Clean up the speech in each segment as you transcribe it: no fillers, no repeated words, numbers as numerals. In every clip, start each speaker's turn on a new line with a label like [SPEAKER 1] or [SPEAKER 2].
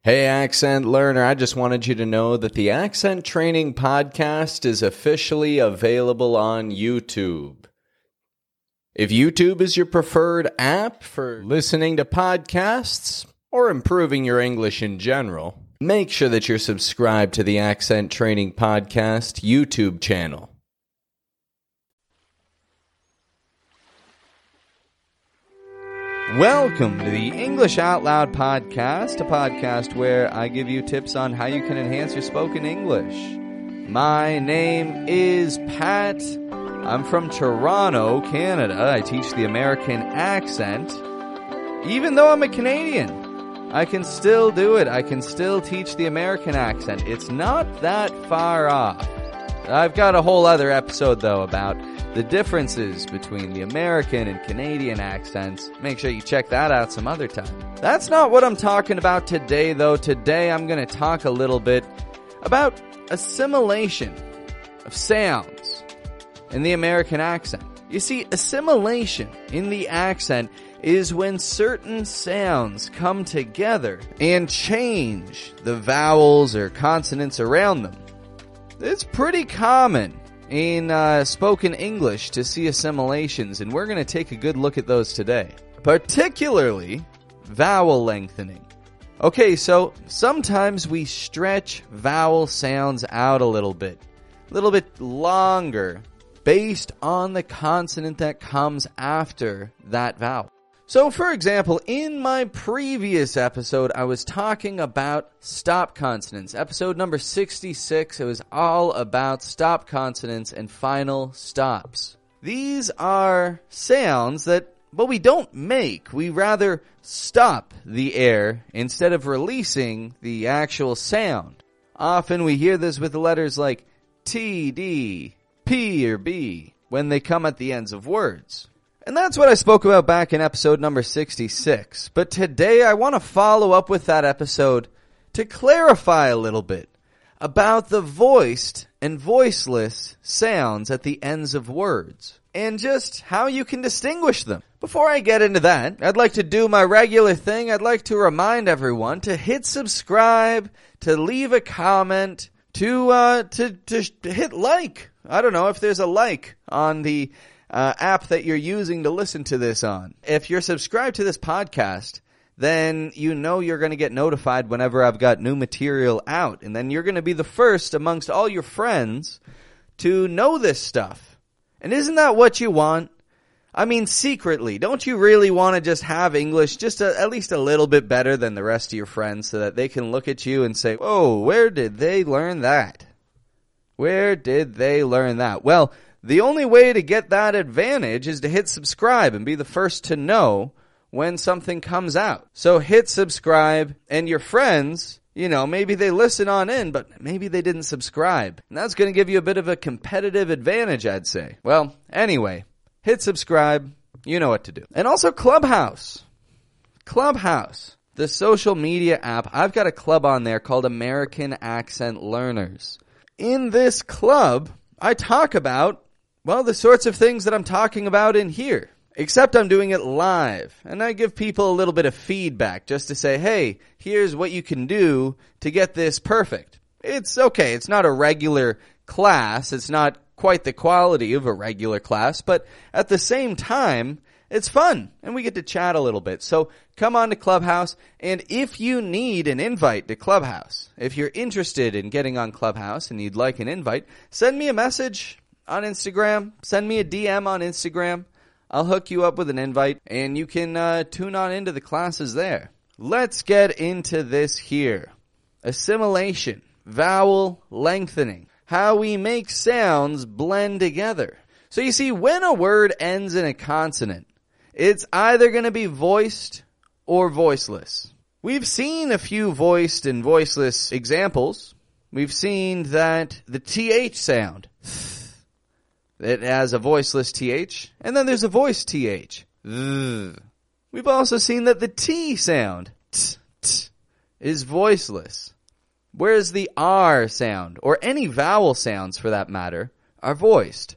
[SPEAKER 1] Hey, accent learner, I just wanted you to know that the Accent Training Podcast is officially available on YouTube. If YouTube is your preferred app for listening to podcasts or improving your English in general, make sure that you're subscribed to the Accent Training Podcast YouTube channel. Welcome to the English Out Loud Podcast, a podcast where I give you tips on how you can enhance your spoken English. My name is Pat. I'm from Toronto, Canada. I teach the American accent. Even though I'm a Canadian, I can still do it. I can still teach the American accent. It's not that far off. I've got a whole other episode, though, about the differences between the American and Canadian accents. Make sure you check that out some other time. That's not what I'm talking about today, though. Today I'm going to talk a little bit about assimilation of sounds in the American accent. You see, assimilation in the accent is when certain sounds come together and change the vowels or consonants around them. It's pretty common in spoken English to see assimilations, and we're going to take a good look at those today. Particularly, vowel lengthening. Okay, so sometimes we stretch vowel sounds out a little bit longer, based on the consonant that comes after that vowel. So, for example, in my previous episode, I was talking about stop consonants. Episode number 66, it was all about stop consonants and final stops. These are sounds that, well, we don't make. We rather stop the air instead of releasing the actual sound. Often we hear this with the letters like T, D, P, or B when they come at the ends of words. And that's what I spoke about back in episode number 66. But today I want to follow up with that episode to clarify a little bit about the voiced and voiceless sounds at the ends of words and just how you can distinguish them. Before I get into that, I'd like to do my regular thing. I'd like to remind everyone to hit subscribe, to leave a comment, to hit like. I don't know if there's a like on the app that you're using to listen to this on. If you're subscribed to this podcast, then you know you're going to get notified whenever I've got new material out. And then you're going to be the first amongst all your friends to know this stuff. And isn't that what you want? I mean, secretly, don't you really want to just have English just at least a little bit better than the rest of your friends so that they can look at you and say, "Whoa, where did they learn that? Where did they learn that?" Well, the only way to get that advantage is to hit subscribe and be the first to know when something comes out. So hit subscribe, and your friends, maybe they listen on in, but maybe they didn't subscribe. And that's going to give you a bit of a competitive advantage, I'd say. Well, anyway, hit subscribe. You know what to do. And also Clubhouse. Clubhouse, the social media app. I've got a club on there called American Accent Learners. In this club, I talk about the sorts of things that I'm talking about in here. Except I'm doing it live. And I give people a little bit of feedback just to say, hey, here's what you can do to get this perfect. It's okay. It's not a regular class. It's not quite the quality of a regular class. But at the same time, it's fun. And we get to chat a little bit. So come on to Clubhouse. And if you need an invite to Clubhouse, if you're interested in getting on Clubhouse and you'd like an invite, send me a message on Instagram. Send me a DM on Instagram. I'll hook you up with an invite, and you can tune on into the classes there. Let's get into this here. Assimilation, vowel lengthening, how we make sounds blend together. So you see, when a word ends in a consonant, it's either going to be voiced or voiceless. We've seen a few voiced and voiceless examples. We've seen that the TH sound, it has a voiceless TH, and then there's a voiced TH. We've also seen that the T sound, t, is voiceless, whereas the R sound, or any vowel sounds for that matter, are voiced.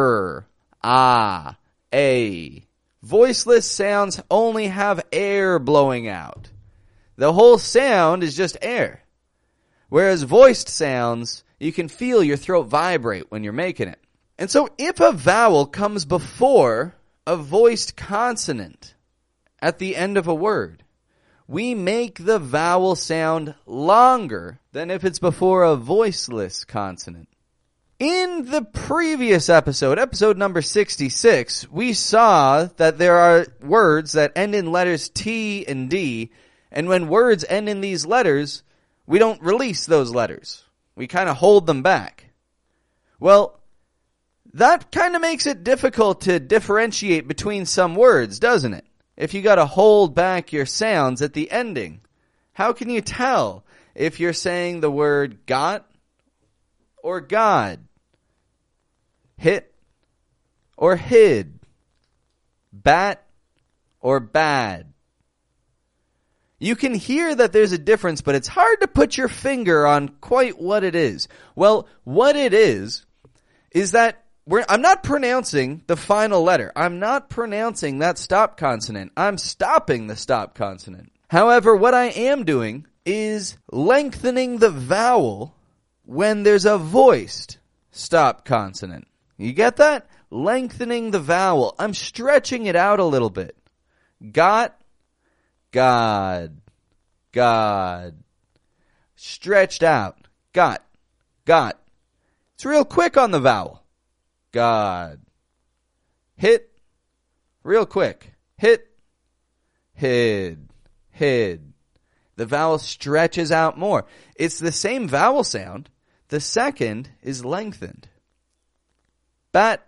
[SPEAKER 1] Ah, a. Voiceless sounds only have air blowing out. The whole sound is just air. Whereas voiced sounds, you can feel your throat vibrate when you're making it. And so if a vowel comes before a voiced consonant at the end of a word, we make the vowel sound longer than if it's before a voiceless consonant. In the previous episode, episode number 66, we saw that there are words that end in letters T and D, and when words end in these letters, we don't release those letters. We kind of hold them back. Well, that kind of makes it difficult to differentiate between some words, doesn't it? If you got to hold back your sounds at the ending, how can you tell if you're saying the word got or God, hit or hid, bat or bad? You can hear that there's a difference, but it's hard to put your finger on quite what it is. Well, what it is that I'm not pronouncing the final letter. I'm not pronouncing that stop consonant. I'm stopping the stop consonant. However, what I am doing is lengthening the vowel when there's a voiced stop consonant. You get that? Lengthening the vowel. I'm stretching it out a little bit. Got, God, God. Stretched out. Got. It's real quick on the vowel. God. Hit. Real quick. Hit. Hid. Hid. The vowel stretches out more. It's the same vowel sound. The second is lengthened. Bat.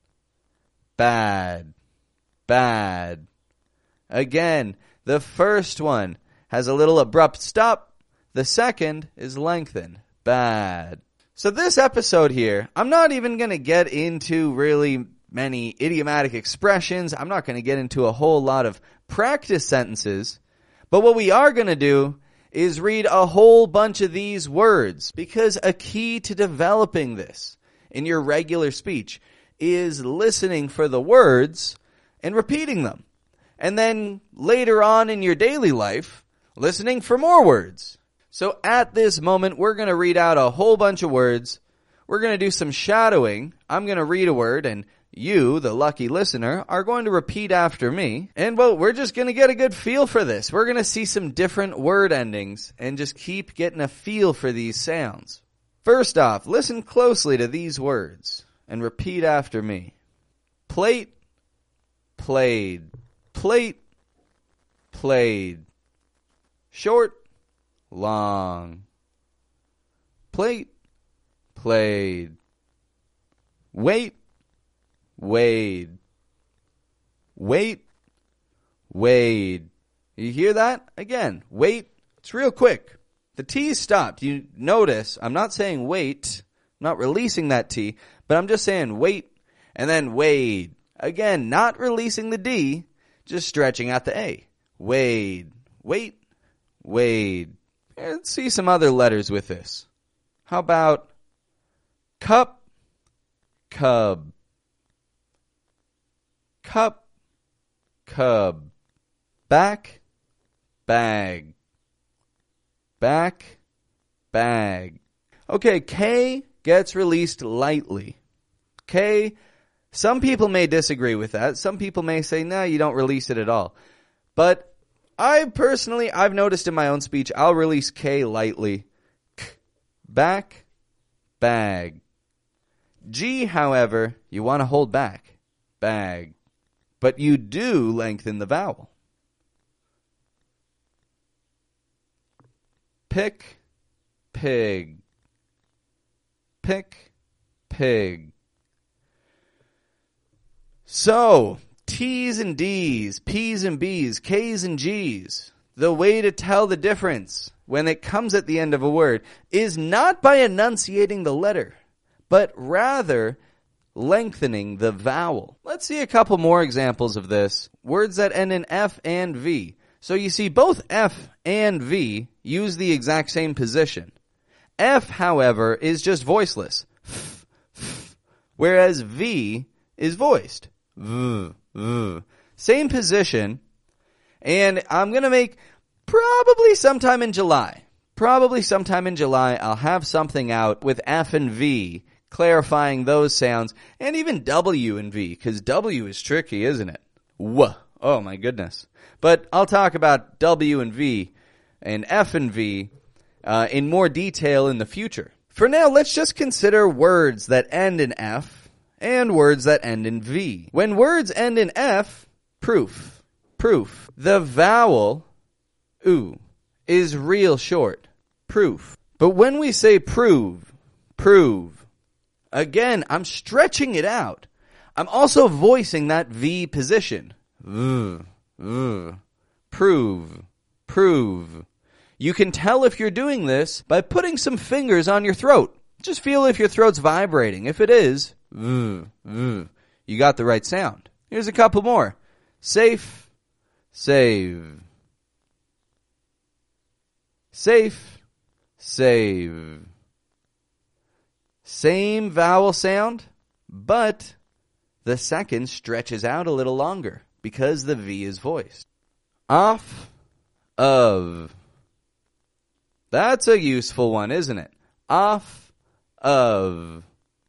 [SPEAKER 1] Bad. Bad. Again, the first one has a little abrupt stop. The second is lengthened. Bad. So this episode here, I'm not even going to get into really many idiomatic expressions. I'm not going to get into a whole lot of practice sentences. But what we are going to do is read a whole bunch of these words, because a key to developing this in your regular speech is listening for the words and repeating them. And then later on in your daily life, listening for more words. So at this moment, we're going to read out a whole bunch of words. We're going to do some shadowing. I'm going to read a word, and you, the lucky listener, are going to repeat after me. And, well, we're just going to get a good feel for this. We're going to see some different word endings and just keep getting a feel for these sounds. First off, listen closely to these words and repeat after me. Plate, played. Plate, played. Short, long. Plate, played. Wait, weighed. Wait, weighed. You hear that? Again, wait. It's real quick. The T stopped. You notice I'm not saying wait. I'm not releasing that T, but I'm just saying wait and then weighed. Again, not releasing the D, just stretching out the A. Weighed. Wait, weighed. Let's see some other letters with this. How about cup, cub. Cup, cub. Back, bag. Back, bag. Okay, K gets released lightly. K, some people may disagree with that. Some people may say, no, you don't release it at all. But I've noticed in my own speech, I'll release K lightly. K, back, bag. G, however, you want to hold back. Bag. But you do lengthen the vowel. Pick, pig. Pick, pig. So, T's and D's, P's and B's, K's and G's. The way to tell the difference when it comes at the end of a word is not by enunciating the letter, but rather lengthening the vowel. Let's see a couple more examples of this. Words that end in F and V. So you see both F and V use the exact same position. F, however, is just voiceless. Whereas V is voiced. V. Same position. And I'm going to make Probably sometime in July. I'll have something out with F and V, clarifying those sounds, and even W and V, because W is tricky, isn't it? W. Oh my goodness. But I'll talk about W and V and F and V in more detail in the future. For now, let's just consider words that end in F and words that end in V. When words end in F, proof. The vowel oo is real short. Proof. But when we say prove, again, I'm stretching it out. I'm also voicing that V position. Prove. You can tell if you're doing this by putting some fingers on your throat. Just feel if your throat's vibrating. If it is, you got the right sound. Here's a couple more. Safe, save. Safe, save. Same vowel sound, but the second stretches out a little longer because the V is voiced. Off, of. That's a useful one, isn't it? Off, of.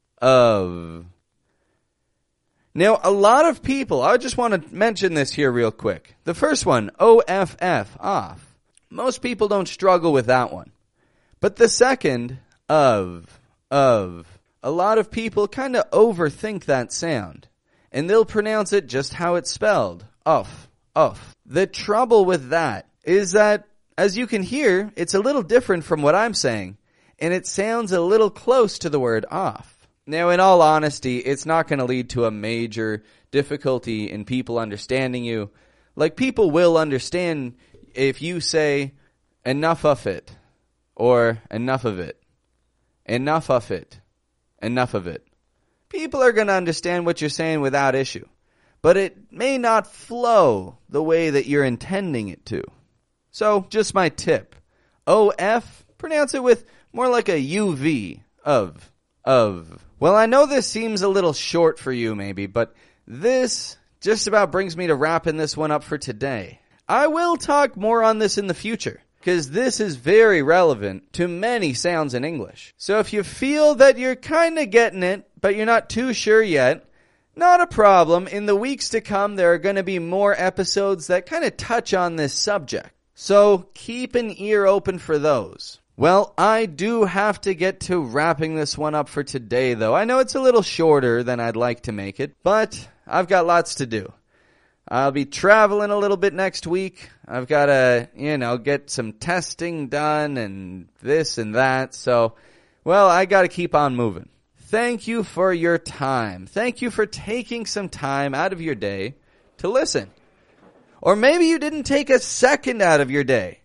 [SPEAKER 1] Now, a lot of people, I just want to mention this here real quick. The first one, O-F-F, off. Most people don't struggle with that one. But the second, of. A lot of people kind of overthink that sound. And they'll pronounce it just how it's spelled. Off. The trouble with that is that, as you can hear, it's a little different from what I'm saying. And it sounds a little close to the word off. Now, in all honesty, it's not going to lead to a major difficulty in people understanding you. Like, people will understand if you say, enough of it, or enough of it, enough of it, enough of it. People are going to understand what you're saying without issue. But it may not flow the way that you're intending it to. So, just my tip. O-F, pronounce it with more like a U-V, of. Well, I know this seems a little short for you maybe, but this just about brings me to wrapping this one up for today. I will talk more on this in the future, because this is very relevant to many sounds in English. So if you feel that you're kind of getting it, but you're not too sure yet, not a problem. In the weeks to come, there are going to be more episodes that kind of touch on this subject. So keep an ear open for those. Well, I do have to get to wrapping this one up for today, though. I know it's a little shorter than I'd like to make it, but I've got lots to do. I'll be traveling a little bit next week. I've got to, get some testing done and this and that. So, well, I got to keep on moving. Thank you for your time. Thank you for taking some time out of your day to listen. Or maybe you didn't take a second out of your day.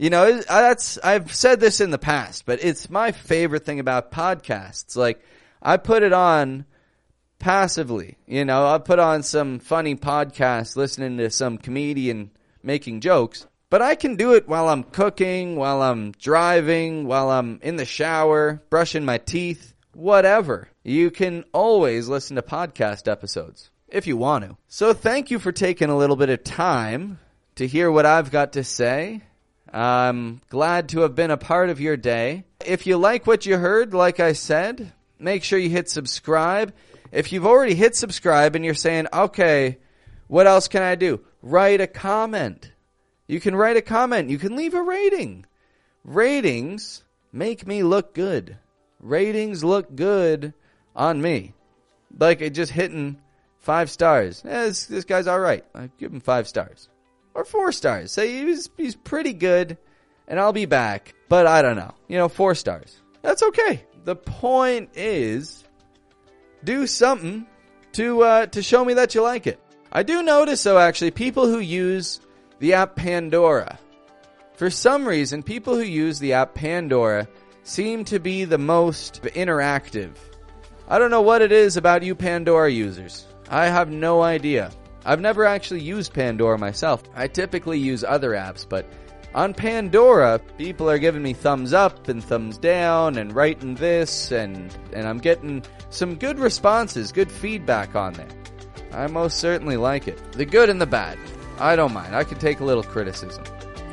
[SPEAKER 1] I've said this in the past, but it's my favorite thing about podcasts. Like, I put it on passively. I put on some funny podcast, listening to some comedian making jokes. But I can do it while I'm cooking, while I'm driving, while I'm in the shower, brushing my teeth, whatever. You can always listen to podcast episodes if you want to. So thank you for taking a little bit of time to hear what I've got to say. I'm glad to have been a part of your day. If you like what you heard, like I said, make sure you hit subscribe. If you've already hit subscribe and you're saying, okay, what else can I do? Write a comment. You can write a comment. You can leave a rating. Ratings make me look good. Ratings look good on me. Like just hitting 5 stars. This guy's all right. I give him 5 stars. Or 4 stars. Say he's pretty good, and I'll be back. But I don't know. 4 stars. That's okay. The point is, do something to show me that you like it. I do notice, though, actually, people who use the app Pandora. For some reason, people who use the app Pandora seem to be the most interactive. I don't know what it is about you Pandora users. I have no idea. I've never actually used Pandora myself. I typically use other apps, but on Pandora, people are giving me thumbs up and thumbs down and writing this, and I'm getting some good responses, good feedback on there. I most certainly like it. The good and the bad. I don't mind. I can take a little criticism.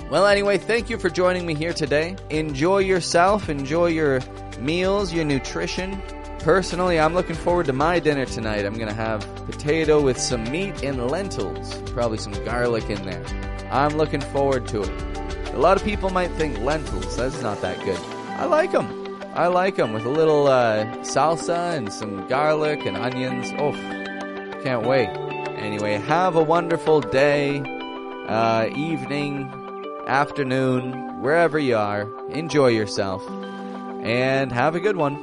[SPEAKER 1] Well, anyway, thank you for joining me here today. Enjoy yourself, enjoy your meals, your nutrition. Personally, I'm looking forward to my dinner tonight. I'm going to have potato with some meat and lentils, probably some garlic in there. I'm looking forward to it. A lot of people might think lentils, that's not that good. I like them. I like them with a little salsa and some garlic and onions. Oh, can't wait. Anyway, have a wonderful day, evening, afternoon, wherever you are. Enjoy yourself and have a good one.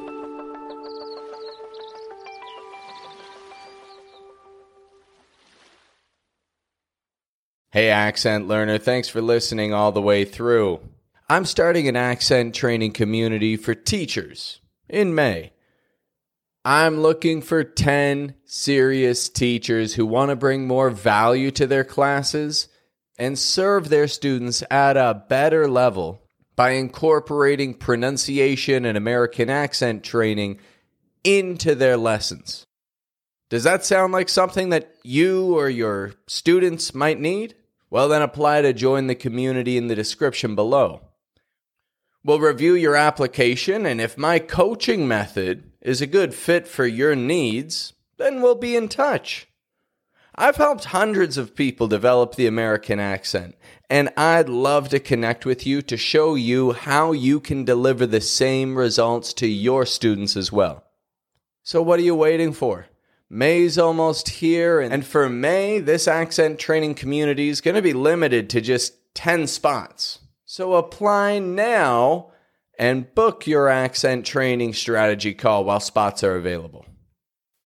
[SPEAKER 1] Hey, accent learner, thanks for listening all the way through. I'm starting an accent training community for teachers in May. I'm looking for 10 serious teachers who want to bring more value to their classes and serve their students at a better level by incorporating pronunciation and American accent training into their lessons. Does that sound like something that you or your students might need? Well, then apply to join the community in the description below. We'll review your application, and if my coaching method is a good fit for your needs, then we'll be in touch. I've helped hundreds of people develop the American accent, and I'd love to connect with you to show you how you can deliver the same results to your students as well. So what are you waiting for? May's almost here, and for May, this accent training community is going to be limited to just 10 spots. So apply now and book your accent training strategy call while spots are available.